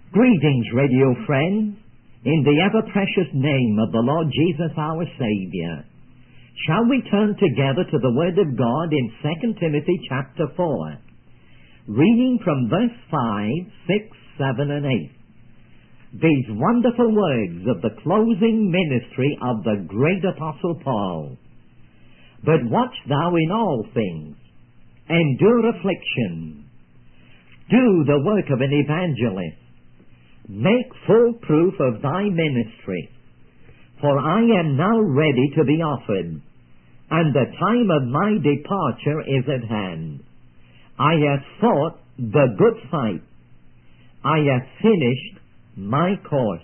Greetings, radio friends, in the ever-precious name of the Lord Jesus our Savior. Shall we turn together to the Word of God in 2 Timothy chapter 4, reading from verse 5, 6, 7, and 8. These wonderful words of the closing ministry of the great Apostle Paul. But watch thou in all things, endure affliction, do the work of an evangelist, make full proof of thy ministry. For I am now ready to be offered, and the time of my departure is at hand. I have fought the good fight. I have finished my course.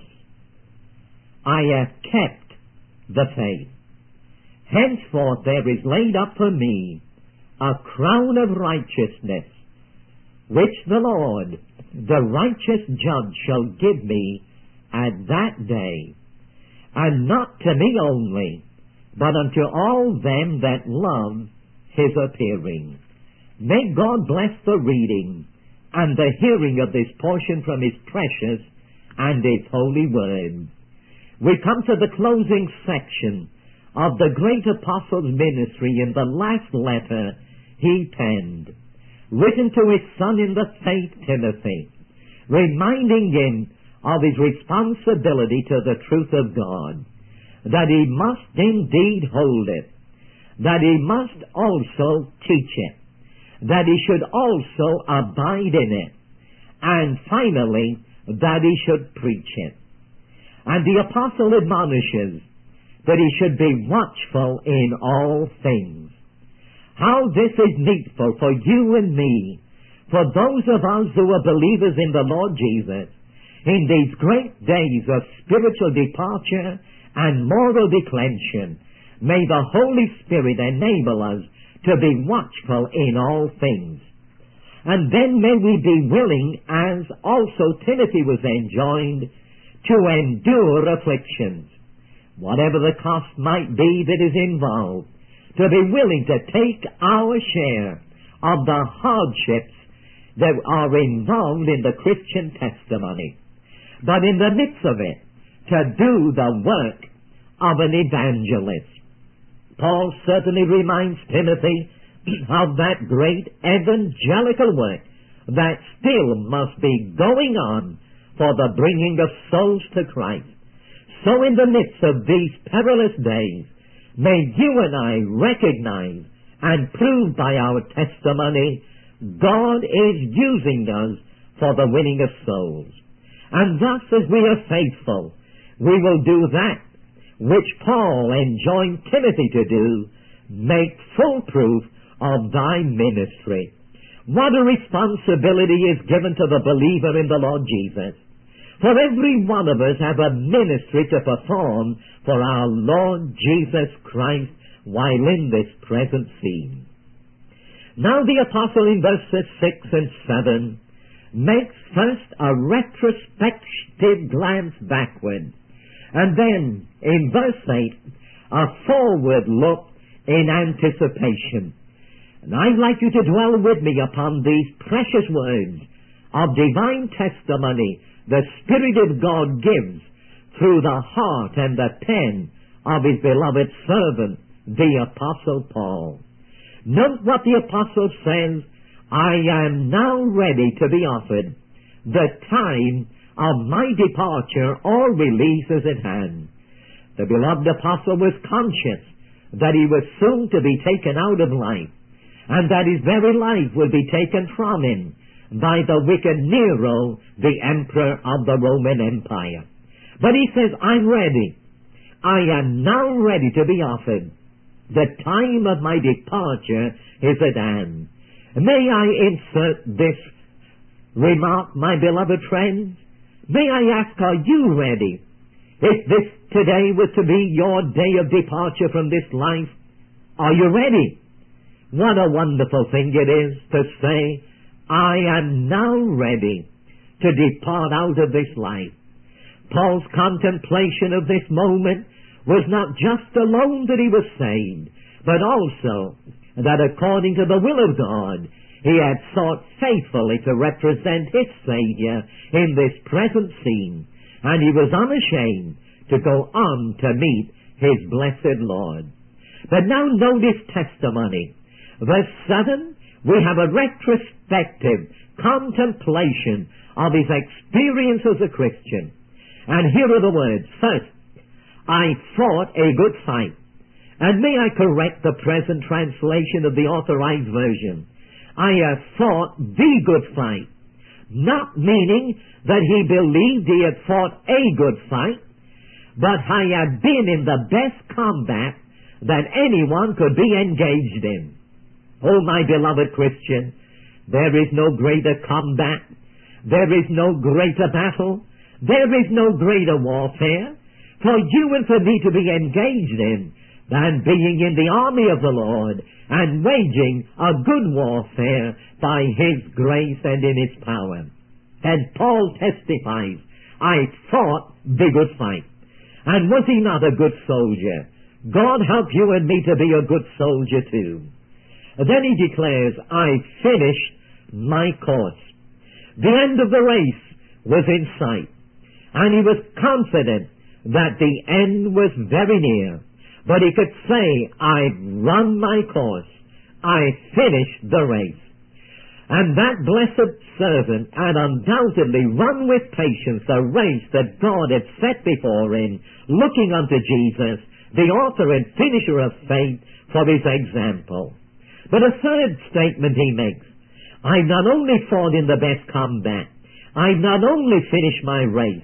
I have kept the faith. Henceforth there is laid up for me a crown of righteousness, which the Lord, the righteous judge, shall give me at that day, and not to me only, but unto all them that love his appearing. May God bless the reading and the hearing of this portion from his precious and his holy word. We come to the closing section of the great apostle's ministry in the last letter he penned, written to his son in the faith, Timothy, reminding him of his responsibility to the truth of God, that he must indeed hold it, that he must also teach it, that he should also abide in it, and finally, that he should preach it. And the apostle admonishes that he should be watchful in all things. How this is needful for you and me, for those of us who are believers in the Lord Jesus, in these great days of spiritual departure and moral declension. May the Holy Spirit enable us to be watchful in all things. And then may we be willing, as also Timothy was enjoined, to endure afflictions, whatever the cost might be that is involved, to be willing to take our share of the hardships that are involved in the Christian testimony. But in the midst of it, to do the work of an evangelist. Paul certainly reminds Timothy of that great evangelical work that still must be going on for the bringing of souls to Christ. So in the midst of these perilous days, may you and I recognize and prove by our testimony God is using us for the winning of souls. And thus, as we are faithful, we will do that which Paul enjoined Timothy to do, make full proof of thy ministry. What a responsibility is given to the believer in the Lord Jesus. For every one of us have a ministry to perform for our Lord Jesus Christ while in this present scene. Now the apostle in verses 6 and 7 makes first a retrospective glance backward, and then in verse 8 a forward look in anticipation. And I'd like you to dwell with me upon these precious words of divine testimony the Spirit of God gives through the heart and the pen of his beloved servant, the Apostle Paul. Note what the Apostle says, I am now ready to be offered. The time of my departure or release is at hand. The beloved Apostle was conscious that he was soon to be taken out of life, and that his very life would be taken from him by the wicked Nero, the emperor of the Roman Empire. But he says, I'm ready. I am now ready to be offered. The time of my departure is at hand. May I insert this remark, my beloved friends? May I ask, are you ready? If this today was to be your day of departure from this life, are you ready? What a wonderful thing it is to say, I am now ready to depart out of this life. Paul's contemplation of this moment was not just alone that he was saved, but also that according to the will of God, He had sought faithfully to represent his Savior in this present scene, and he was unashamed to go on to meet his blessed Lord. But now notice testimony. Verse 7, we have a retrospective contemplation of his experience as a Christian. And here are the words. First, I fought a good fight. And may I correct the present translation of the Authorized Version. I have fought the good fight. Not meaning that he believed he had fought a good fight, but I have been in the best combat that anyone could be engaged in. Oh, my beloved Christian, there is no greater combat. There is no greater battle. There is no greater warfare for you and for me to be engaged in than being in the army of the Lord and waging a good warfare by his grace and in his power. And Paul testifies, I fought the good fight. And was he not a good soldier? God help you and me to be a good soldier too. Then he declares, I finished my course. The end of the race was in sight, and he was confident that the end was very near. But he could say, I've run my course. I finished the race. And that blessed servant had undoubtedly run with patience the race that God had set before him, looking unto Jesus, the author and finisher of faith, for his example. But a third statement he makes, I've not only fought in the best combat, I've not only finished my race,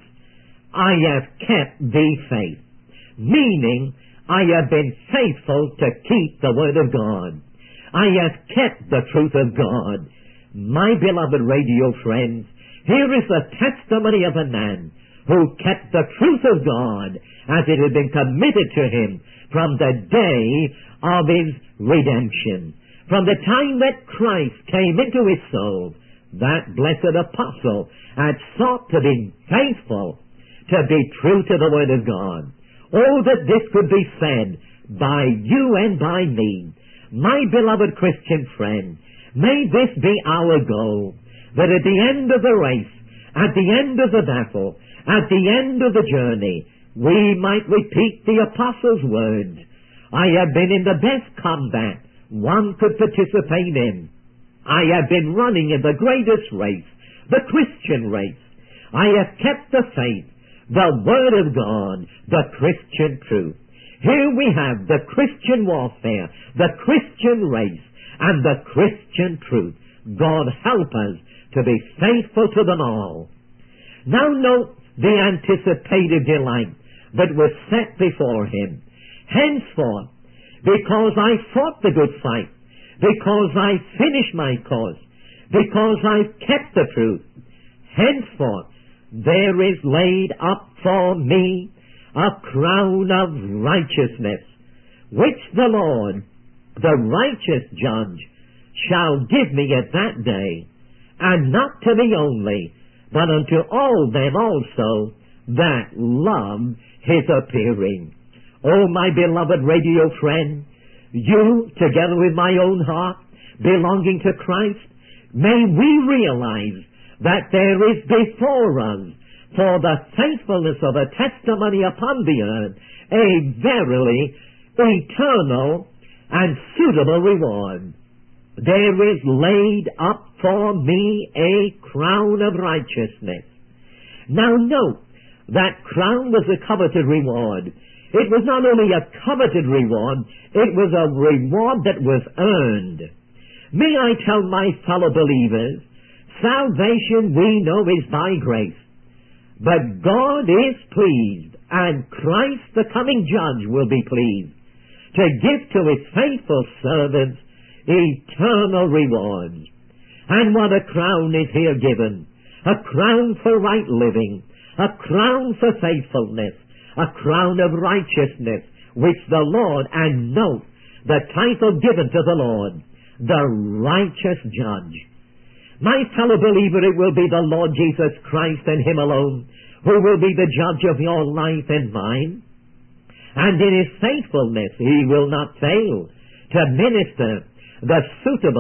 I have kept the faith. Meaning, I have been faithful to keep the Word of God. I have kept the truth of God. My beloved radio friends, here is the testimony of a man who kept the truth of God as it had been committed to him from the day of his redemption. From the time that Christ came into his soul, that blessed apostle had sought to be faithful, to be true to the Word of God. Oh, that this could be said by you and by me. My beloved Christian friend, may this be our goal, that at the end of the race, at the end of the battle, at the end of the journey, we might repeat the apostle's words, I have been in the best combat one could participate in. I have been running in the greatest race, the Christian race. I have kept the faith, the Word of God, the Christian truth. Here we have the Christian warfare, the Christian race, and the Christian truth. God help us to be faithful to them all. Now note the anticipated delight that was set before him. Henceforth, because I fought the good fight, because I finished my course, because I've kept the truth, henceforth there is laid up for me a crown of righteousness, which the Lord, the righteous judge, shall give me at that day, and not to me only, but unto all them also that love his appearing. Oh, my beloved radio friend, you, together with my own heart, belonging to Christ, may we realize that there is before us, for the faithfulness of a testimony upon the earth, a verily eternal and suitable reward. There is laid up for me a crown of righteousness. Now note, that crown was a coveted reward. It was not only a coveted reward, it was a reward that was earned. May I tell my fellow believers, salvation we know is by grace. But God is pleased, and Christ the coming judge will be pleased, to give to his faithful servants eternal rewards. And what a crown is here given! A crown for right living, a crown for faithfulness, a crown of righteousness, which the Lord, and note the title given to the Lord, the righteous judge. My fellow believer, it will be the Lord Jesus Christ and him alone who will be the judge of your life and mine. And in his faithfulness he will not fail to minister the suitable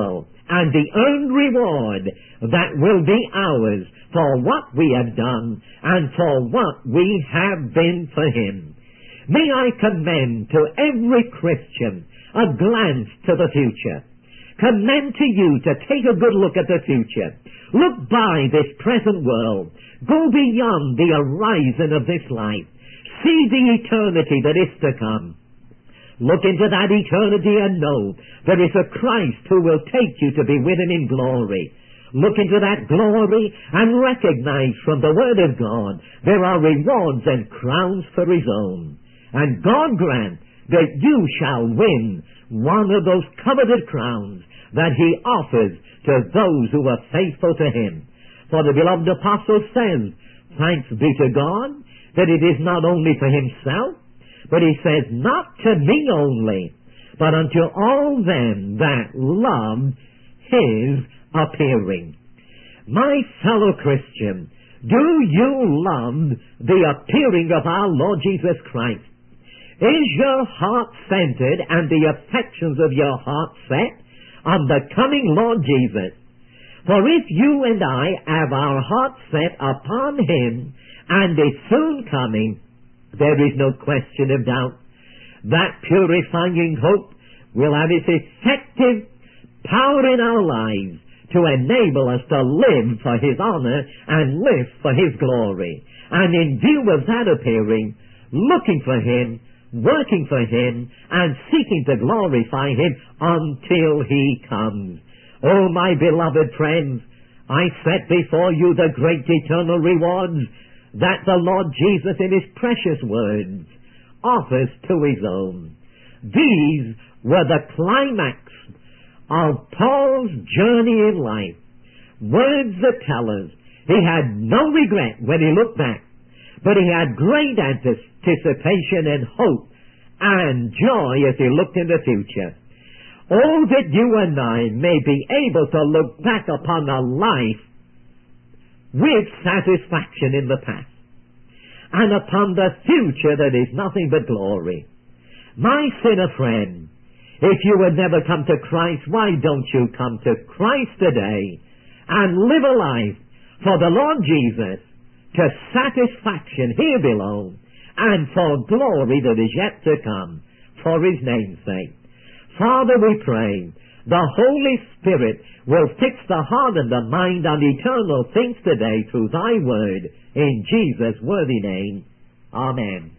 and the earned reward that will be ours for what we have done and for what we have been for Him. May I commend to every Christian a glance to the future. Commend to you to take a good look at the future. Look by this present world. Go beyond the horizon of this life. See the eternity that is to come. Look into that eternity and know there is a Christ who will take you to be with Him in glory. Look into that glory and recognize from the Word of God there are rewards and crowns for His own. And God grant that you shall win one of those coveted crowns that He offers to those who are faithful to Him. For the beloved apostle says, thanks be to God that it is not only for Himself, but He says, not to me only, but unto all them that love His appearing. My fellow Christian, do you love the appearing of our Lord Jesus Christ? Is your heart centered and the affections of your heart set on the coming Lord Jesus? For if you and I have our heart set upon Him and His soon coming, there is no question of doubt that purifying hope will have its effective power in our lives to enable us to live for His honor and live for His glory. And in view of that appearing, looking for Him, working for Him, and seeking to glorify Him until He comes. Oh, my beloved friends, I set before you the great eternal rewards that the Lord Jesus in His precious words offers to His own. These were the climax of Paul's journey in life. Words that tell us he had no regret when he looked back, but he had great anticipation and hope and joy as he looked in the future. Oh, that you and I may be able to look back upon a life with satisfaction in the past and upon the future that is nothing but glory. My sinner friend, if you would never come to Christ, why don't you come to Christ today and live a life for the Lord Jesus to satisfaction here below and for glory that is yet to come for His name's sake. Father, we pray the Holy Spirit will fix the heart and the mind on eternal things today through Thy Word in Jesus' worthy name. Amen.